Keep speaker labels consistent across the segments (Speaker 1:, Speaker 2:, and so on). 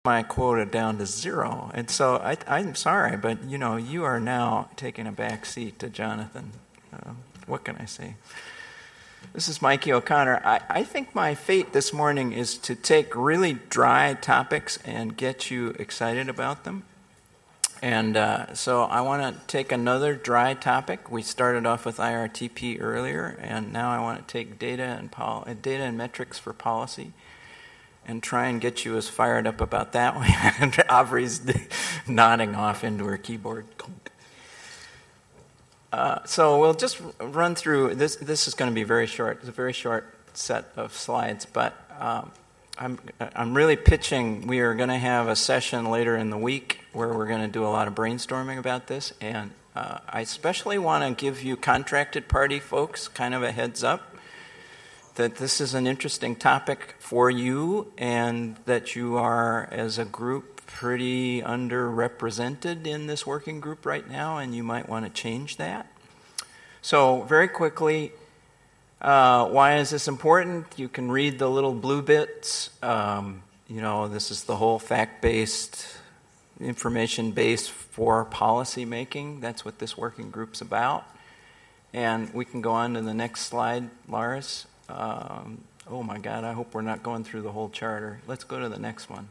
Speaker 1: my quota down to 0. And so I'm sorry, but you are now taking a back seat to Jonathan. What can I say? This is Mikey O'Connor. I think my fate this morning is to take really dry topics and get you excited about them. And so I want to take another dry topic. We started off with IRTP earlier, and now I want to take data and metrics for policy and try and get you as fired up about that one. And Aubrey's nodding off into her keyboard. So we'll just run through this. This is going to be very short. It's a very short set of slides, but I'm really pitching. We are going to have a session later in the week where we're going to do a lot of brainstorming about this, and I especially want to give you contracted party folks kind of a heads up that this is an interesting topic for you and that you are, as a group, pretty underrepresented in this working group right now, and you might want to change that. So very quickly, why is this important? You can read the little blue bits. This is the whole fact-based, information base for policy making. That's what this working group's about. And we can go on to the next slide, Lars. Oh my God, I hope we're not going through the whole charter. Let's go to the next one.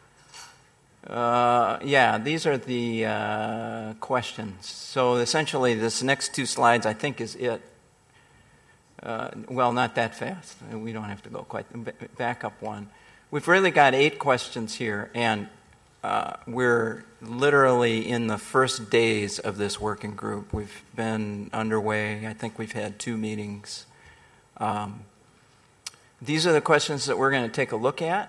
Speaker 1: These are the questions. So essentially, this next two slides, I think, is it. Not that fast. We don't have to go quite. Back up one. We've really got 8 questions here, and we're literally in the first days of this working group. We've been underway. I think we've had 2 meetings. These are the questions that we're going to take a look at.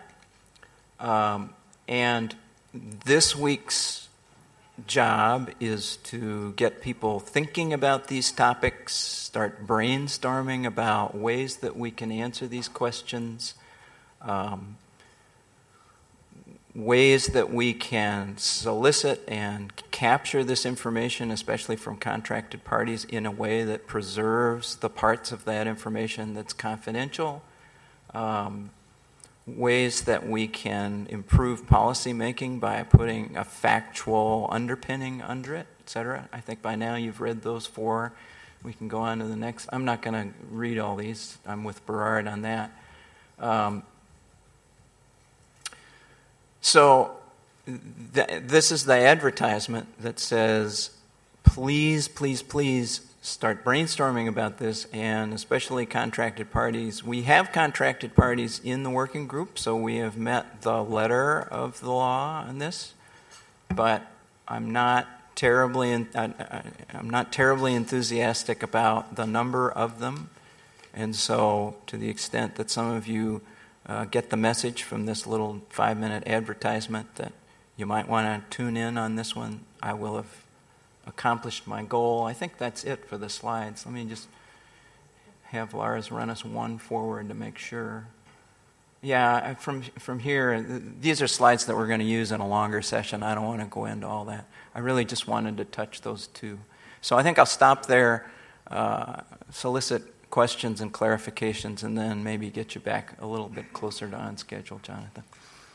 Speaker 1: And this week's job is to get people thinking about these topics, start brainstorming about ways that we can answer these questions, ways that we can solicit and capture this information, especially from contracted parties, in a way that preserves the parts of that information that's confidential, ways that we can improve policy making by putting a factual underpinning under it, etc. I think by now you've read those 4. We can go on to the next. I'm not going to read all these. I'm with Berard on that. This is the advertisement that says, please, please, please start brainstorming about this, and especially contracted parties. We have contracted parties in the working group, so we have met the letter of the law on this, but I'm not terribly enthusiastic about the number of them, and so to the extent that some of you get the message from this little 5-minute advertisement that you might want to tune in on this one, I will have accomplished my goal. I think that's it for the slides. Let me just have Lars run us one forward to make sure. Yeah, from here, these are slides that we're going to use in a longer session. I don't want to go into all that. I really just wanted to touch those 2. So I think I'll stop there, solicit questions and clarifications, and then maybe get you back a little bit closer to on schedule, Jonathan.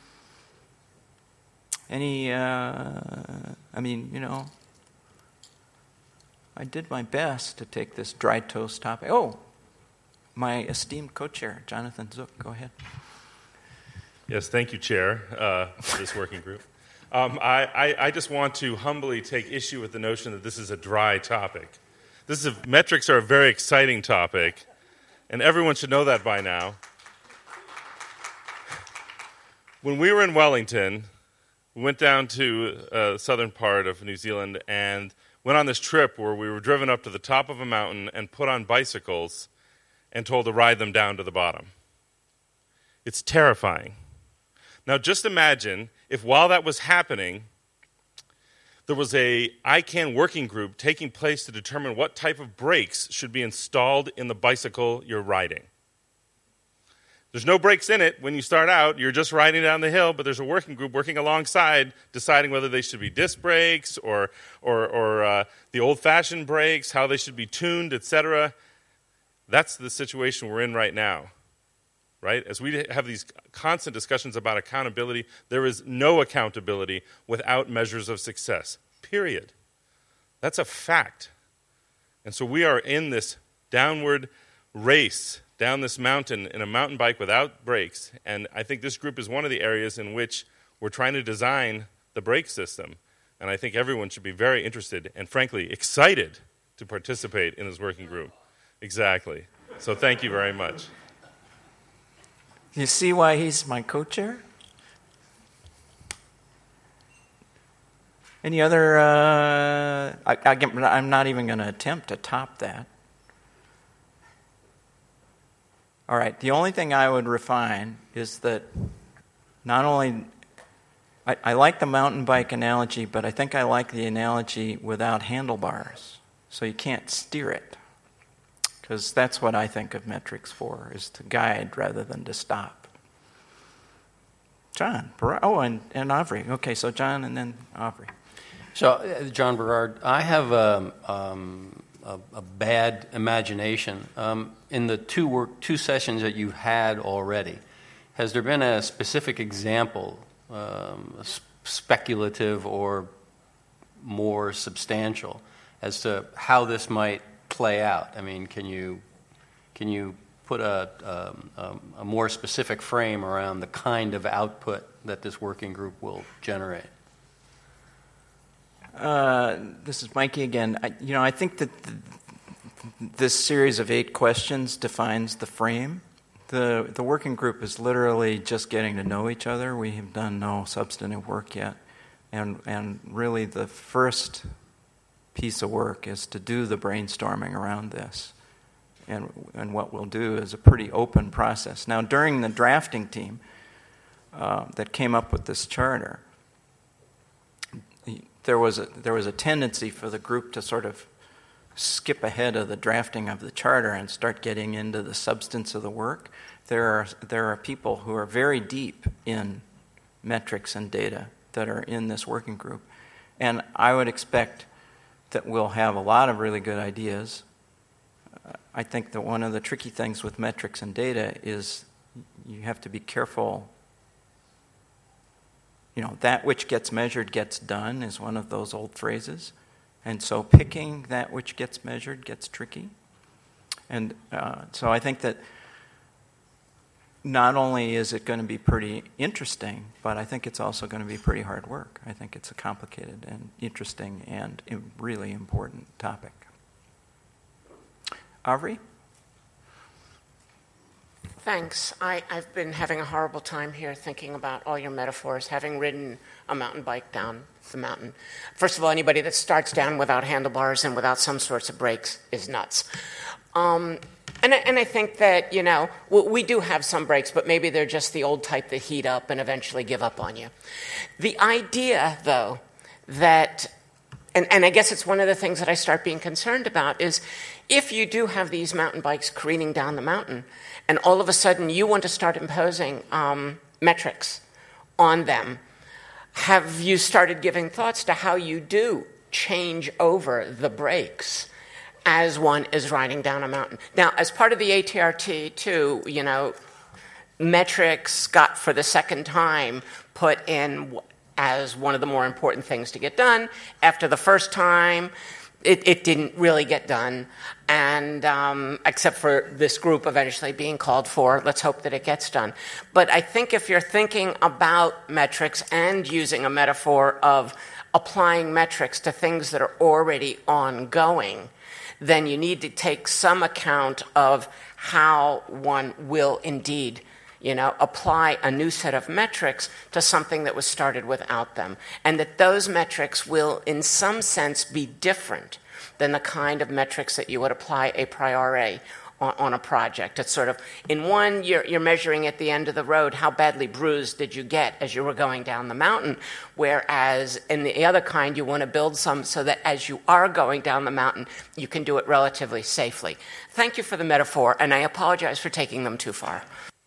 Speaker 1: I did my best to take this dry toast topic. Oh, my esteemed co-chair, Jonathan Zook, go ahead.
Speaker 2: Yes, thank you, Chair, for this working group. I just want to humbly take issue with the notion that this is a dry topic. Metrics are a very exciting topic, and everyone should know that by now. When we were in Wellington, we went down to the southern part of New Zealand and went on this trip where we were driven up to the top of a mountain and put on bicycles and told to ride them down to the bottom. It's terrifying. Now just imagine if while that was happening, there was a ICANN working group taking place to determine what type of brakes should be installed in the bicycle you're riding. There's no brakes in it when you start out. You're just riding down the hill, but there's a working group working alongside deciding whether they should be disc brakes or the old-fashioned brakes, how they should be tuned, etc. That's the situation we're in right now. right? As we have these constant discussions about accountability, there is no accountability without measures of success, period. That's a fact. And so we are in this downward race down this mountain in a mountain bike without brakes, and I think this group is one of the areas in which we're trying to design the brake system, and I think everyone should be very interested and, frankly, excited to participate in this working group. Exactly. So thank you very much.
Speaker 1: You see why he's my co-chair? Any other... I'm not even going to attempt to top that. All right, the only thing I would refine is that not only... I like the mountain bike analogy, but I think I like the analogy without handlebars, so you can't steer it. Because that's what I think of metrics for, is to guide rather than to stop. John, and Avri. Okay, so John and then Avri.
Speaker 3: So, John Berard, I have a bad imagination. In the two sessions that you've had already, has there been a specific example, speculative or more substantial, as to how this might play out? I mean, can you put a more specific frame around the kind of output that this working group will generate?
Speaker 1: This is Mikey again. I think that this series of 8 questions defines the frame. The working group is literally just getting to know each other. We have done no substantive work yet. And really the first piece of work is to do the brainstorming around this. And what we'll do is a pretty open process. Now, during the drafting team that came up with this charter, there was a tendency for the group to sort of skip ahead of the drafting of the charter and start getting into the substance of the work. There are people who are very deep in metrics and data that are in this working group. And I would expect that we'll have a lot of really good ideas. I think that one of the tricky things with metrics and data is you have to be careful. That which gets measured gets done is one of those old phrases. And so picking that which gets measured gets tricky. And so I think that not only is it going to be pretty interesting, but I think it's also going to be pretty hard work. I think it's a complicated and interesting and really important topic. Avri?
Speaker 4: Thanks. I've been having a horrible time here thinking about all your metaphors, having ridden a mountain bike down the mountain. First of all, anybody that starts down without handlebars and without some sorts of brakes is nuts. And I think that, we do have some brakes, but maybe they're just the old type that heat up and eventually give up on you. The idea, though, that, and I guess it's one of the things that I start being concerned about, is if you do have these mountain bikes careening down the mountain, and all of a sudden you want to start imposing metrics on them, have you started giving thoughts to how you do change over the brakes as one is riding down a mountain? Now, as part of the ATRT, too, metrics got for the second time put in as one of the more important things to get done. After the first time, it didn't really get done, and except for this group eventually being called for. Let's hope that it gets done. But I think if you're thinking about metrics and using a metaphor of applying metrics to things that are already ongoing, then you need to take some account of how one will indeed apply a new set of metrics to something that was started without them. And that those metrics will, in some sense, be different than the kind of metrics that you would apply a priori on a project. It's sort of, in one, you're measuring at the end of the road how badly bruised did you get as you were going down the mountain, whereas in the other kind, you want to build some so that as you are going down the mountain, you can do it relatively safely. Thank you for the metaphor, and I apologize for taking them too far.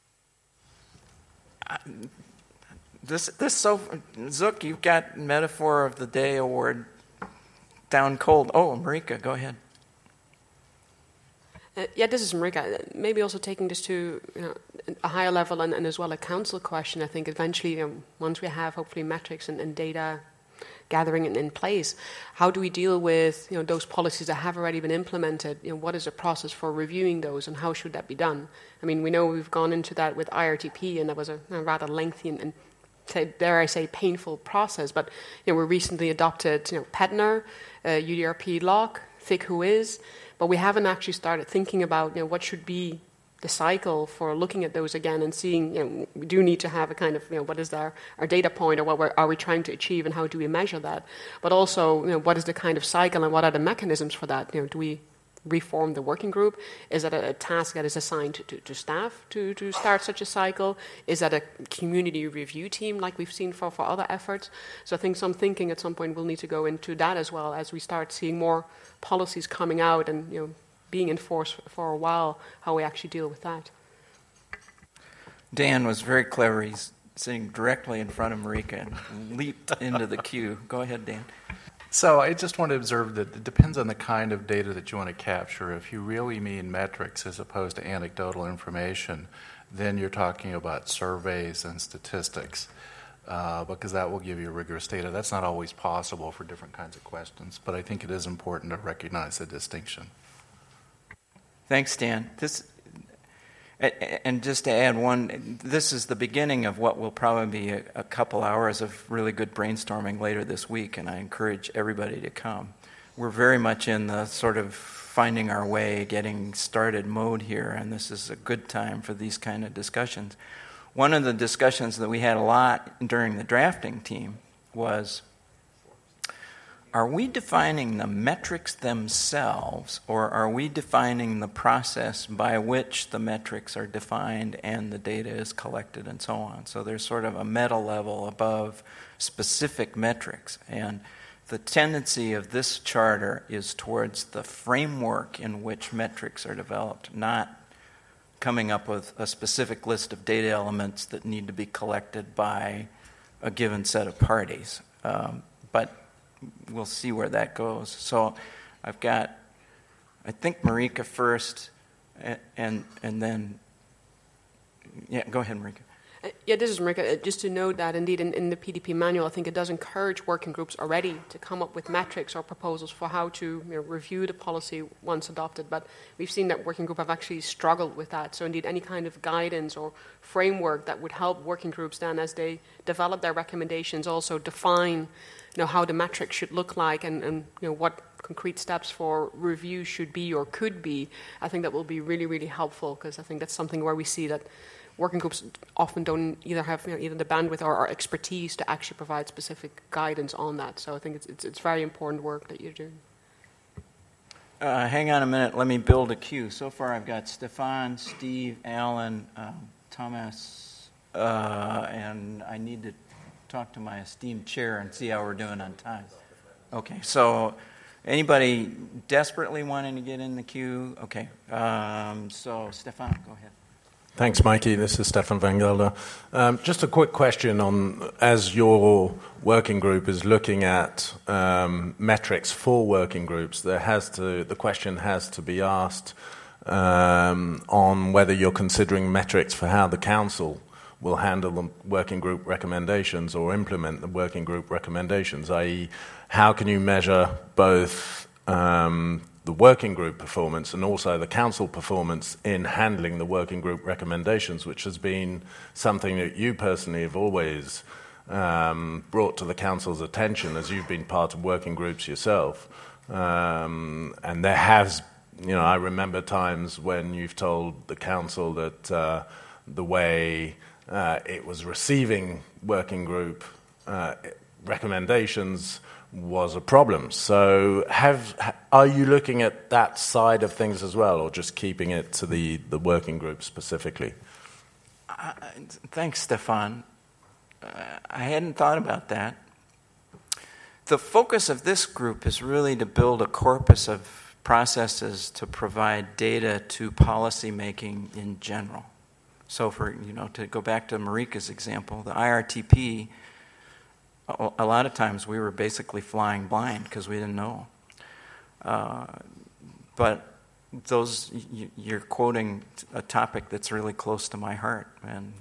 Speaker 1: Zook, you've got Metaphor of the Day award down cold. Oh, Marika, go ahead.
Speaker 5: This is Marika. Maybe also taking this to a higher level and as well a council question. I think eventually, once we have hopefully metrics and data gathering in place, how do we deal with those policies that have already been implemented? What is the process for reviewing those, and how should that be done? I mean, we know we've gone into that with IRTP, and that was a rather lengthy and dare I say painful process. But we recently adopted PETNR, UDRP LOC, THIC WHOIS. But we haven't actually started thinking about what should be the cycle for looking at those again and seeing, we do need to have a kind of, what is our data point, or what are we trying to achieve and how do we measure that? But also, what is the kind of cycle and what are the mechanisms for that? Do we reform the working group? Is that a task that is assigned to staff to start such a cycle? Is that a community review team like we've seen for other efforts? So I think some thinking at some point will need to go into that as well as we start seeing more policies coming out and being enforced for a while, how we actually deal with that.
Speaker 1: Dan was very clever. He's sitting directly in front of Marika and leaped into the queue. Go ahead, Dan.
Speaker 6: So I just want to observe that it depends on the kind of data that you want to capture. If you really mean metrics as opposed to anecdotal information, then you're talking about surveys and statistics, because that will give you rigorous data. That's not always possible for different kinds of questions, but I think it is important to recognize the distinction.
Speaker 1: Thanks, Dan. And just to add one, this is the beginning of what will probably be a couple hours of really good brainstorming later this week, and I encourage everybody to come. We're very much in the sort of finding our way, getting started mode here, and this is a good time for these kind of discussions. One of the discussions that we had a lot during the drafting team was, are we defining the metrics themselves, or are we defining the process by which the metrics are defined and the data is collected and so on? So there's sort of a meta level above specific metrics. And the tendency of this charter is towards the framework in which metrics are developed, not coming up with a specific list of data elements that need to be collected by a given set of parties. But we'll see where that goes. So I've got, I think, Marika first, and then, go ahead, Marika.
Speaker 5: This is Marika. Just to note that indeed in the PDP manual, I think it does encourage working groups already to come up with metrics or proposals for how to review the policy once adopted. But we've seen that working groups have actually struggled with that. So indeed, any kind of guidance or framework that would help working groups then as they develop their recommendations also define how the metrics should look like and what concrete steps for review should be or could be. I think that will be really, really helpful, because I think that's something where we see that working groups often don't either have either the bandwidth or expertise to actually provide specific guidance on that. So I think it's very important work that you're doing.
Speaker 1: Hang on a minute. Let me build a queue. So far I've got Stefan, Steve, Alan, Thomas, and I need to talk to my esteemed chair and see how we're doing on time. Okay, so anybody desperately wanting to get in the queue? Okay, so Stefan, go ahead.
Speaker 7: Thanks, Mikey. This is Stefan Van Gelder. Just a quick question on, as your working group is looking at metrics for working groups, the question has to be asked on whether you're considering metrics for how the council will handle the working group recommendations or implement the working group recommendations, i.e. how can you measure both the working group performance and also the council performance in handling the working group recommendations, which has been something that you personally have always brought to the council's attention as you've been part of working groups yourself. And there has, I remember times when you've told the council that the way it was receiving working group recommendations was a problem. So are you looking at that side of things as well, or just keeping it to the working group specifically?
Speaker 1: Thanks, Stefan. I hadn't thought about that. The focus of this group is really to build a corpus of processes to provide data to policymaking in general. So to go back to Marika's example, the IRTP, a lot of times we were basically flying blind because we didn't know. But you're quoting a topic that's really close to my heart, and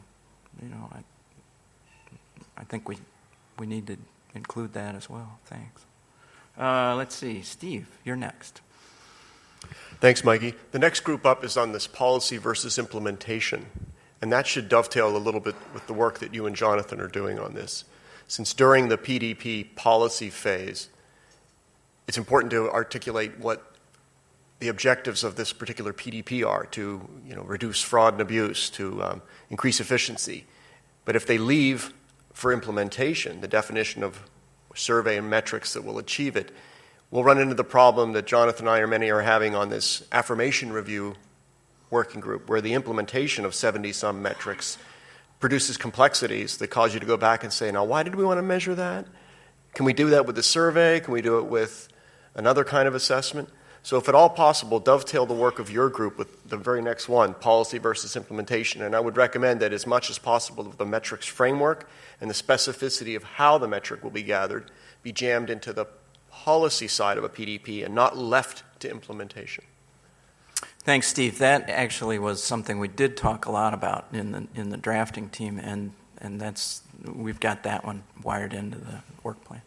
Speaker 1: I think we need to include that as well. Thanks. Let's see, Steve, you're next.
Speaker 8: Thanks, Mikey. The next group up is on this policy versus implementation, and that should dovetail a little bit with the work that you and Jonathan are doing on this. Since during the PDP policy phase, it's important to articulate what the objectives of this particular PDP are, to reduce fraud and abuse, to increase efficiency. But if they leave for implementation, the definition of survey and metrics that will achieve it, we'll run into the problem that Jonathan and I or many are having on this affirmation review working group, where the implementation of 70-some metrics produces complexities that cause you to go back and say, now, why did we want to measure that? Can we do that with the survey? Can we do it with another kind of assessment? So if at all possible, dovetail the work of your group with the very next one, policy versus implementation. And I would recommend that as much as possible of the metrics framework and the specificity of how the metric will be gathered be jammed into the policy side of a PDP and not left to implementation.
Speaker 1: Thanks, Steve. That actually was something we did talk a lot about in the drafting team, and we've got that one wired into the work plan.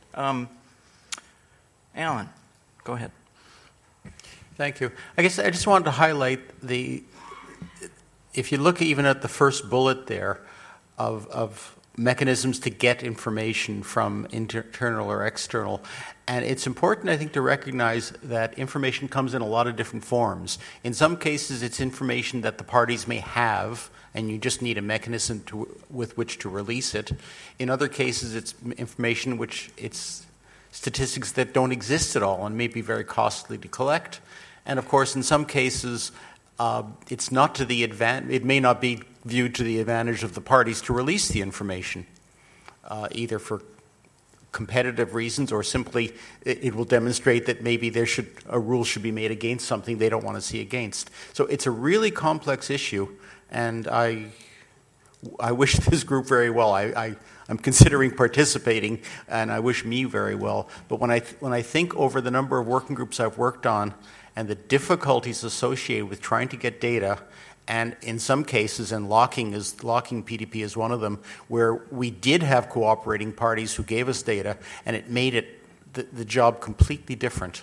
Speaker 1: Alan, go ahead.
Speaker 3: Thank you. I guess I just wanted to highlight if you look even at the first bullet there of mechanisms to get information from internal or external. And it's important, I think, to recognize that information comes in a lot of different forms. In some cases, it's information that the parties may have, and you just need a mechanism with which to release it. In other cases, it's information which it's statistics that don't exist at all and may be very costly to collect. And of course, in some cases, it's not to the it may not be viewed to the advantage of the parties to release the information, either for competitive reasons or simply it will demonstrate that maybe a rule should be made against something they don't want to see against. So it's a really complex issue, and I wish this group very well. I'm considering participating, and I wish me very well. But when I think over the number of working groups I've worked on and the difficulties associated with trying to get data, and in some cases, and locking PDP is one of them, where we did have cooperating parties who gave us data, and it made the job completely different.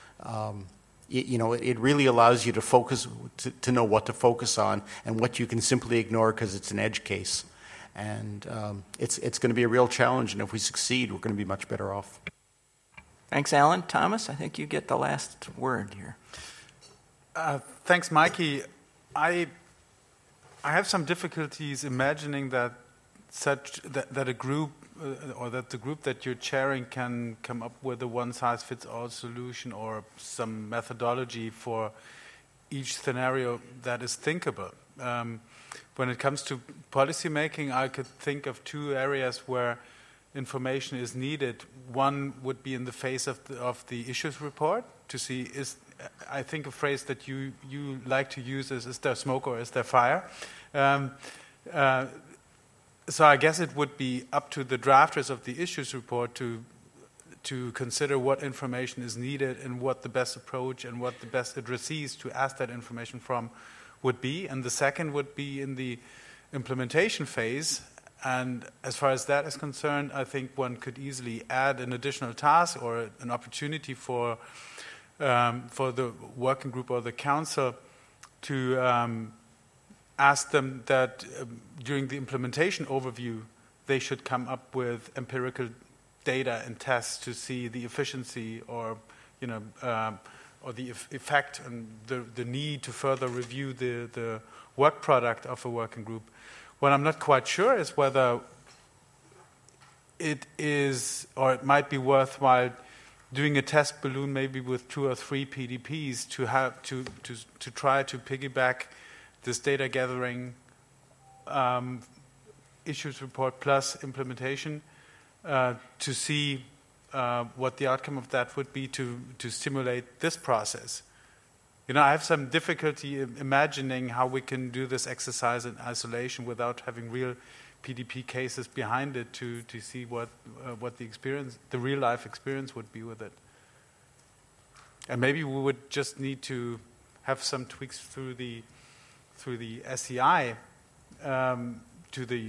Speaker 3: It really allows you to focus, to know what to focus on and what you can simply ignore because it's an edge case. And it's going to be a real challenge, and if we succeed, we're going to be much better off.
Speaker 1: Thanks, Alan. Thomas, I think you get the last word here.
Speaker 9: Thanks, Mikey. I have some difficulties imagining that a group or that the group that you're chairing can come up with a one-size-fits-all solution or some methodology for each scenario that is thinkable. When it comes to policy making, I could think of two areas where information is needed. One would be in the phase of the issues report to see I think a phrase that you like to use is there smoke or is there fire? So I guess it would be up to the drafters of the issues report to consider what information is needed and what the best approach and what the best addressees to ask that information from would be. And the second would be in the implementation phase. And as far as that is concerned, I think one could easily add an additional task or an opportunity for the working group or the council to ask them that during the implementation overview, they should come up with empirical data and tests to see the efficiency or the effect and the need to further review the work product of a working group. What I'm not quite sure is whether it is or it might be worthwhile doing a test balloon maybe with 2 or 3 PDPs to have to try to piggyback this data gathering issues report plus implementation to see what the outcome of that would be to stimulate this process. I have some difficulty imagining how we can do this exercise in isolation without having real PDP cases behind it to see what the real life experience would be with it. And maybe we would just need to have some tweaks through the SEI to the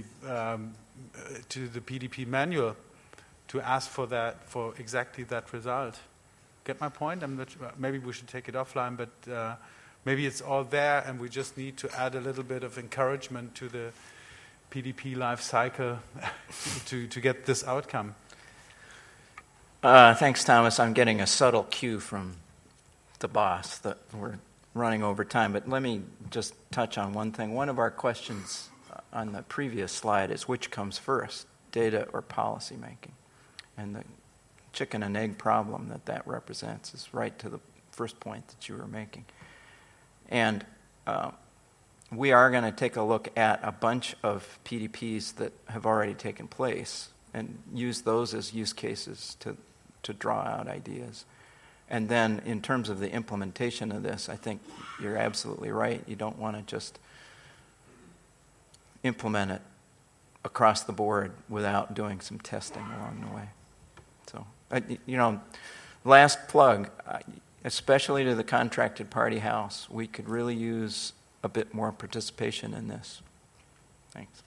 Speaker 9: PDP manual to ask for exactly that result. Get my point? Maybe we should take it offline, but maybe it's all there, and we just need to add a little bit of encouragement to the PDP life cycle to get this outcome.
Speaker 1: Thanks, Thomas. I'm getting a subtle cue from the boss that we're running over time, but let me just touch on one thing. One of our questions on the previous slide is which comes first, data or policy making? And the chicken and egg problem that represents is right to the first point that you were making. And we are going to take a look at a bunch of PDPs that have already taken place and use those as use cases to draw out ideas. And then in terms of the implementation of this, I think you're absolutely right. You don't want to just implement it across the board without doing some testing along the way. So, last plug, especially to the contracted party house, we could really use a bit more participation in this. Thanks.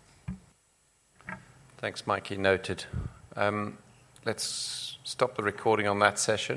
Speaker 3: Thanks, Mikey. Noted. Let's stop the recording on that session.